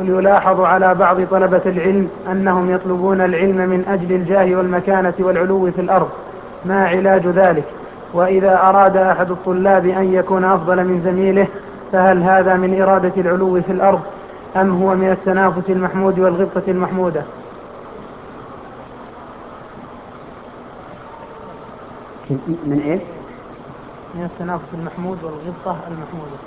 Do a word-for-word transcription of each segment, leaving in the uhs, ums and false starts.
يلاحظ على بعض طلبة العلم أنهم يطلبون العلم من أجل الجاه والمكانة والعلو في الأرض، ما علاج ذلك؟ وإذا أراد أحد الطلاب أن يكون أفضل من زميله فهل هذا من إرادة العلو في الأرض أم هو من التنافس المحمود والغبطة المحمودة؟ من إيه؟ من التنافس المحمود والغبطة المحمودة.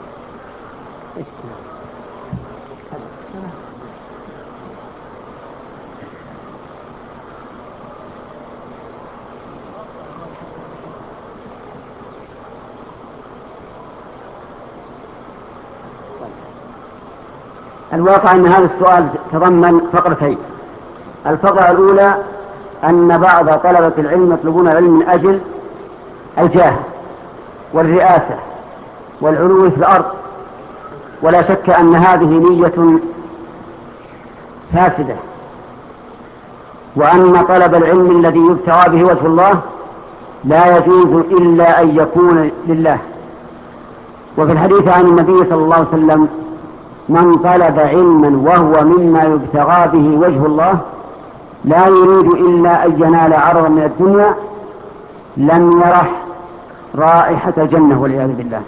الواقع أن هذا السؤال تضمن فقرتين. الفقرة الأولى أن بعض طلبة العلم يطلبون العلم من أجل الجاه والرئاسة والعلو في الأرض، ولا شك أن هذه نية فاسدة، وأن طلب العلم الذي يبتغى به وجه الله لا يجوز إلا أن يكون لله. وفي الحديث عن النبي صلى الله عليه وسلم: من طلب علما وهو مما يبتغى به وجه الله لا يريد إلا أن ينال عرضا من الدنيا لم يرح رائحة الجنة والعياذ بالله.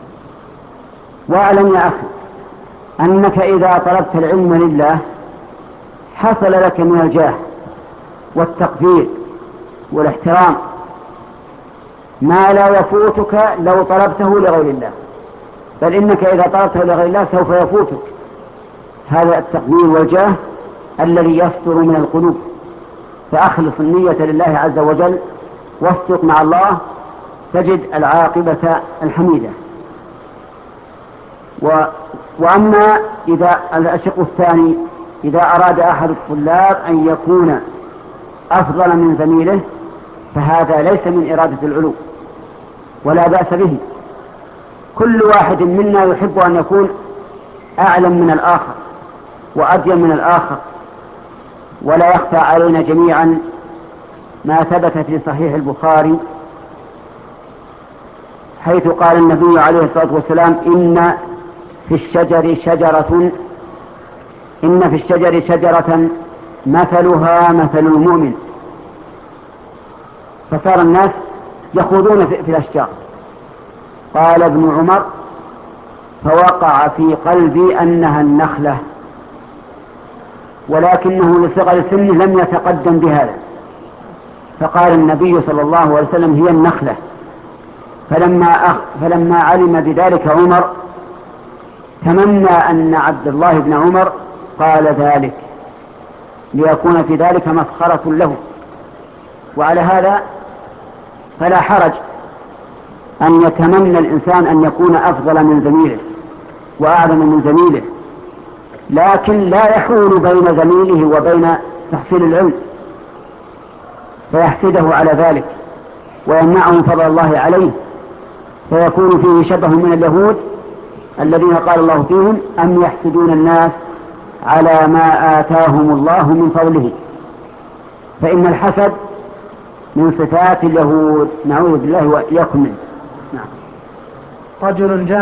واعلم يا أخي أنك إذا طلبت العلم لله حصل لك من الجاه والتقدير والاحترام ما لا يفوتك لو طلبته لغير الله، بل إنك إذا طلبته لغير الله سوف يفوتك هذا التقدير والجاه الذي يصدر من القلوب. فأخلص النية لله عز وجل واصدق مع الله تجد العاقبة الحميدة. و... وأما إذا الشق الثاني، إذا أراد أحد الطلاب أن يكون أفضل من زميله فهذا ليس من إرادة العلو ولا بأس به. كل واحد منا يحب أن يكون أعلم من الآخر وأبين من الآخر، ولا يخفى علينا جميعا ما ثبت في صحيح البخاري حيث قال النبي عليه الصلاة والسلام: إن في الشجر شجرة إن في الشجر شجرة مثلها مثل المؤمن. فصار الناس يخوضون في الأشجار. قال ابن عمر: فوقع في قلبي أنها النخلة، ولكنه لصغر سنه لم يتقدم بهذا، فقال النبي صلى الله عليه وسلم: هي النخلة. فلما, أخ فلما علم بذلك عمر تمنى أن عبد الله بن عمر قال ذلك ليكون في ذلك مسخرة له. وعلى هذا فلا حرج أن يتمنى الإنسان أن يكون أفضل من زميله وأعلم من زميله، لكن لا يحول بين زميله وبين تحصيل العلم فيحسده على ذلك ويمنعه فضل الله عليه، فيكون فيه شبه من اليهود الذين قال الله فيهم: أم يحسدون الناس على ما آتاهم الله من فضله. فإن الحسد من صفات اليهود، نعوذ بالله وإياكم منه. نعم. رجل جاء